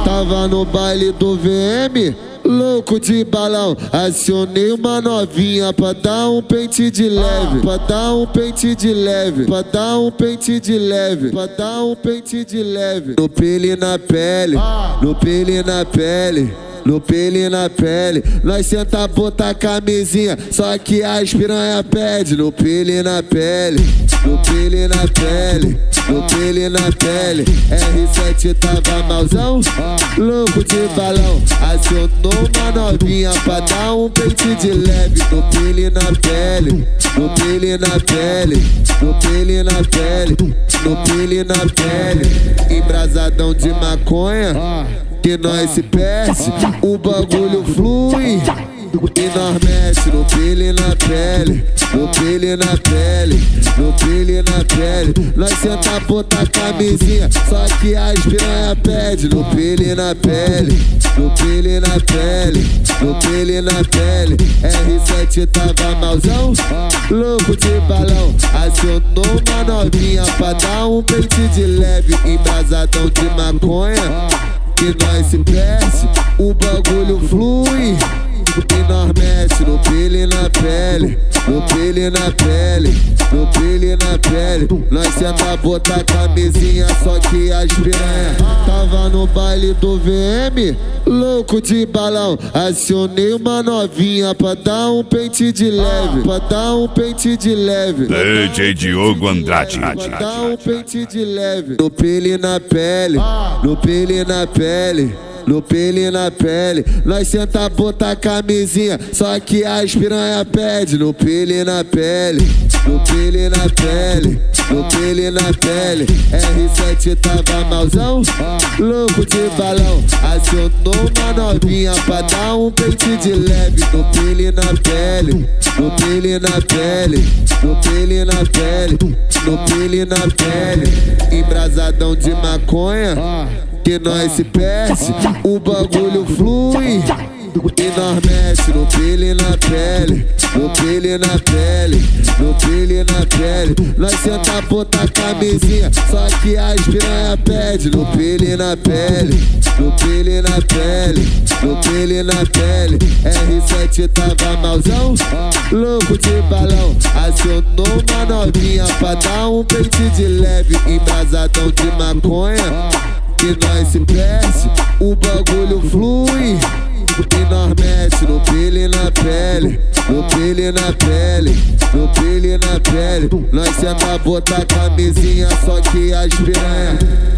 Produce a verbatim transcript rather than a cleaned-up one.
Tava no baile do V M, louco de balão. Acionei uma novinha pra dar um pente de leve, pra dar um pente de leve, pra dar um pente de leve, pra dar um pente de leve. No pele na pele, no pele na pele, no pele na pele. Nós senta botar camisinha, só que as piranha pede. No pele na pele, no pele na pele, no pele na pele. R sete tava malzão, louco de balão. Acionou uma novinha pra dar um pente de leve. No pele na pele, no pele na pele, no pele na pele, no pele na pele. Embrasadão de maconha, que nós se perde, o bagulho flui e nós mexe. No pele na pele, no pele na pele, no pele na pele. Nós senta botar camisinha, só que as piranha pede. No pele na pele, no pele na pele, no pele na pele. R sete tava malzão, louco de balão. Acionou uma novinha pra dar um pente de leve. Embrasadão de maconha, que nós se perde, o bagulho flui e nós mexe. No pele na pele, no pele na pele, no pele na pele. Nós senta botar camisinha, só que as piranha. Tava no baile do V M, louco de balão. Acionei uma novinha pra dar um pente de leve, pra dar um pente de leve. D J Diogo Andrade. Pra dar um pente de leve. No pele na pele, no pele na pele, no pele na pele. Nós senta botar camisinha, só que as piranha pede. No pele na pele, no pele na pele, no pele na pele. R sete tava malzão, louco de balão. Acionou uma novinha pra dar um pente de leve. No pele na pele, no pele na pele, no pele na pele, no pele na pele. Embrasadão de maconha, que nós se perde, o bagulho flui e nós mexe. No pele na pele, no pele na pele, no pele na pele. Nós senta botar camisinha, só que as piranha pede. No pele na pele, no pele na pele, no pele na pele. R sete tava malzão, louco de balão. Acionou uma novinha pra dar um pente de leve. Embrasadão de maconha, que nós se perde, o bagulho flui e nós mexe. No pele na pele, no pele na pele, no pele na pele. Nós senta botar camisinha, só que as piranha.